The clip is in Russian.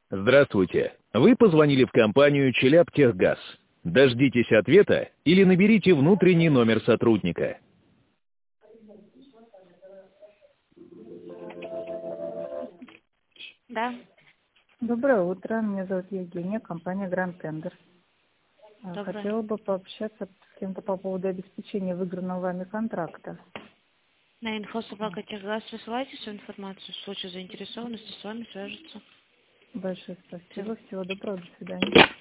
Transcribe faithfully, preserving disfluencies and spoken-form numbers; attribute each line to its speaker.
Speaker 1: Здравствуйте. Вы позвонили в компанию «Челябтехгаз». Дождитесь ответа или наберите внутренний номер сотрудника.
Speaker 2: Да.
Speaker 3: Доброе утро, меня зовут Евгения, компания Grand Tender.
Speaker 2: Доброе.
Speaker 3: Хотела бы пообщаться с кем-то по поводу обеспечения выигранного вами контракта.
Speaker 2: На инфо собака техгаз высылайте всю информацию. В случае заинтересованности с вами свяжутся.
Speaker 3: Большое спасибо, всего доброго, до свидания.